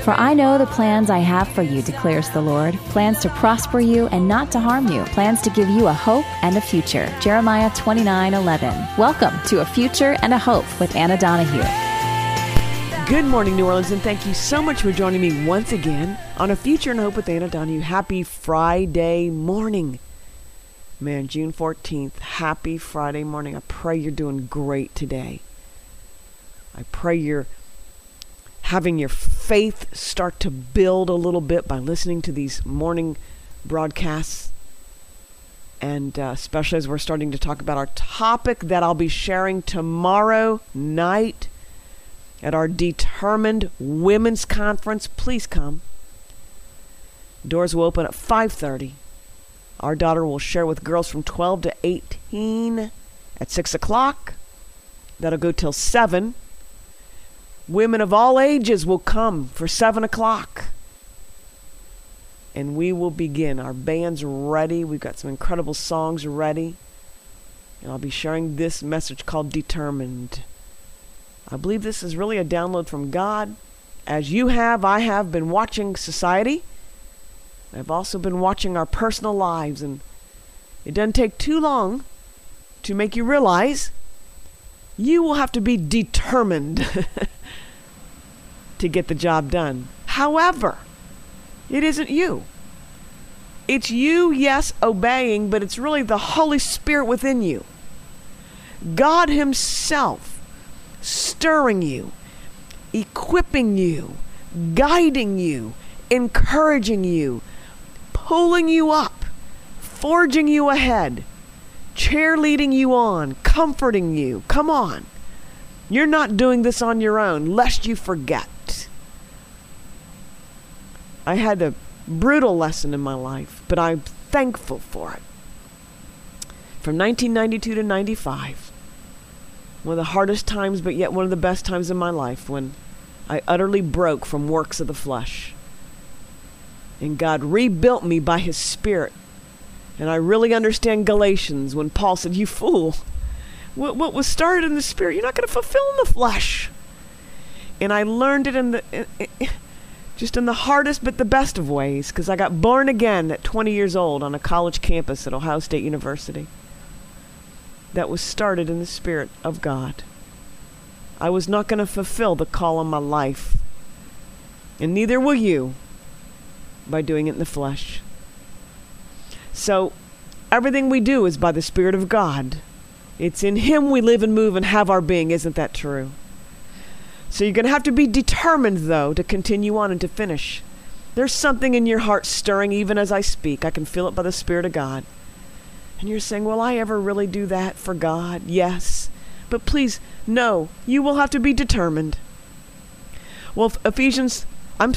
For I know the plans I have for you, declares the Lord, plans to prosper you and not to harm you, plans to give you a hope and a future. Jeremiah 29:11. Welcome to A Future and a Hope with Anna Donahue. Good morning, New Orleans, and thank you so much for joining me once again on A Future and Hope with Anna Donahue. Happy Friday morning. Man, June 14th, happy Friday morning. I pray you're doing great today. I pray you're having your faith start to build a little bit by listening to these morning broadcasts. And especially as we're starting to talk about our topic that I'll be sharing tomorrow night at our Determined Women's Conference. Please come. Doors will open at 5:30. Our daughter will share with girls from 12 to 18 at 6 o'clock. That'll go till 7. Women of all ages will come for 7 o'clock. And we will begin. Our band's ready. We've got some incredible songs ready. And I'll be sharing this message called Determined. I believe this is really a download from God. As you have, I have been watching society. I've also been watching our personal lives. And it doesn't take too long to make you realize you will have to be determined to get the job done. However, it isn't you. It's you, yes, obeying, but it's really the Holy Spirit within you. God Himself stirring you, equipping you, guiding you, encouraging you, pulling you up, forging you ahead, cheerleading you on, comforting you. Come on. You're not doing this on your own, lest you forget. I had a brutal lesson in my life, but I'm thankful for it. From 1992 to 95, one of the hardest times, but yet one of the best times in my life, when I utterly broke from works of the flesh. And God rebuilt me by His Spirit. And I really understand Galatians when Paul said, you fool, what was started in the Spirit, you're not going to fulfill in the flesh. And I learned it just in the hardest but the best of ways, because I got born again at 20 years old on a college campus at Ohio State University. That was started in the Spirit of God. I was not going to fulfill the call on my life. And neither will you by doing it in the flesh. So everything we do is by the Spirit of God. It's in Him we live and move and have our being. Isn't that true? So you're going to have to be determined, though, to continue on and to finish. There's something in your heart stirring even as I speak. I can feel it by the Spirit of God. And you're saying, will I ever really do that for God? Yes. But please, no, you will have to be determined. Well, Philippians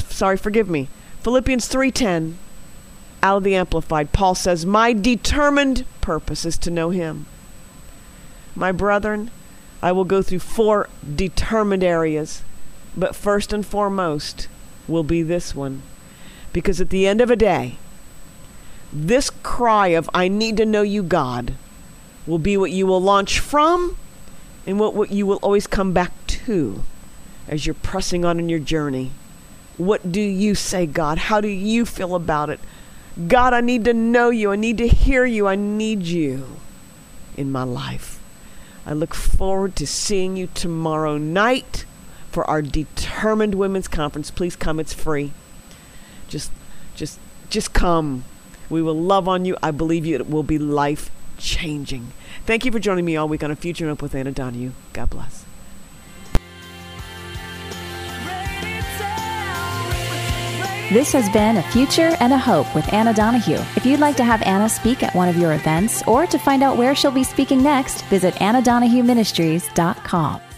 3:10, out of the Amplified, Paul says, my determined purpose is to know Him. My brethren, I will go through 4 determined areas, but first and foremost will be this one. Because at the end of a day, this cry of, I need to know you, God, will be what you will launch from and what you will always come back to as you're pressing on in your journey. What do you say, God? How do you feel about it? God, I need to know you. I need to hear you. I need you in my life. I look forward to seeing you tomorrow night for our Determined Women's Conference. Please come. It's free. Just come. We will love on you. I believe you. It will be life-changing. Thank you for joining me all week on A Future and Hope with Anna Donahue. God bless. This has been A Future and a Hope with Anna Donahue. If you'd like to have Anna speak at one of your events or to find out where she'll be speaking next, visit AnnaDonahueMinistries.com.